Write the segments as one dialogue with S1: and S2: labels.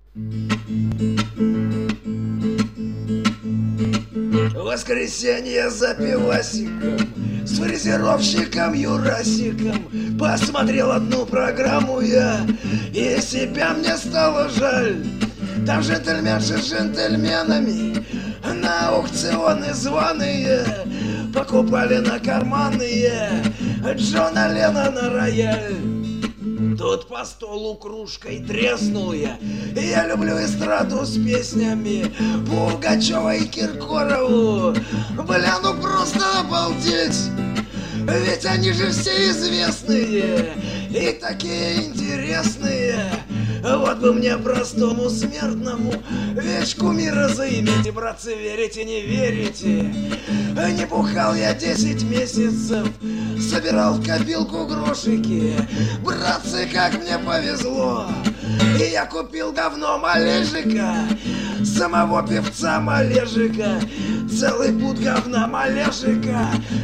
S1: Воскресенье за пивасиком с фрезеровщиком Юрасиком посмотрел одну программу я, и себя мне стало жаль. Там джентльменши с джентльменами на аукционы званые покупали на карманные Джона Леннона рояль. Тут по столу кружкой треснул я. Я люблю эстраду с песнями Пугачева и Киркорову. Бля, ну просто обалдеть! Ведь они же все известные и такие интересные. Вот бы мне, простому смертному, вещь кумира заиметь. Братцы, верите, не верите? Не бухал я 10 месяцев, собирал в копилку грошики. Братцы, как мне повезло, и я купил говно Малежика, самого певца Малежика. Целый пуд говна Малежика,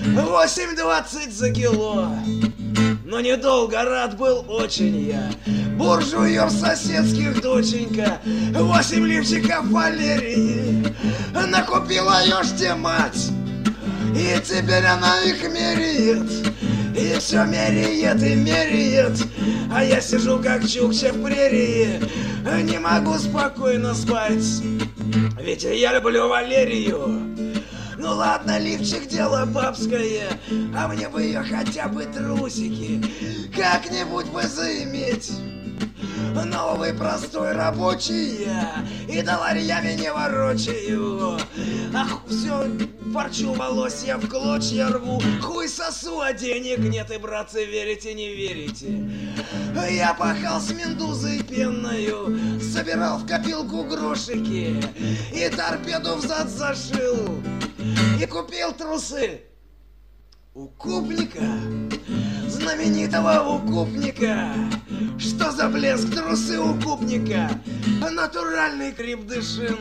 S1: 8,20 за кило. Но недолго рад был очень я буржуев соседских доченька. 8 лифчиков Валерии накупила ешьте мать, и теперь она их меряет, и все меряет и меряет. А я сижу как чукча в прерии, не могу спокойно спать, ведь я люблю Валерию. Ну ладно, лифчик дело бабское, а мне бы ее хотя бы трусики как-нибудь бы заиметь. Новый простой рабочий я, и долларьями не ворочаю. Ах, все, порчу волосья в клочья рву, хуй сосу, а денег нет, и, братцы, верите, не верите? Я пахал с мендузой пенною, собирал в копилку грошики, и торпеду взад зашил, и купил трусы у купника, знаменитого укупника. Что за блеск, трусы укупника, натуральный крепдышин.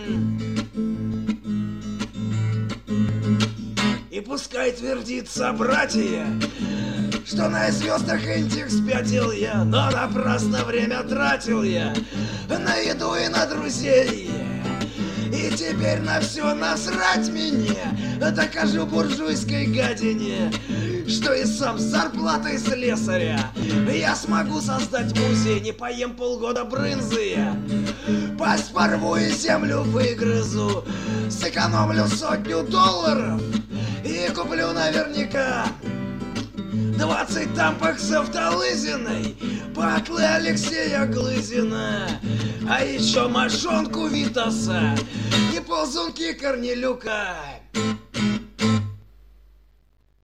S1: И пускай твердится братья, что на звездах интих спятил я, но напрасно время тратил я на еду и на друзей. И теперь на все насрать мне, докажу буржуйской гадине, что и сам с зарплатой слесаря я смогу создать музей. Не поем полгода брынзы я, пасть порву и землю выгрызу, сэкономлю $100 и куплю наверняка 20 тампаксов Талызиной, патлы Алексея Глызина, а еще мошонку Витаса и ползунки Корнелюка.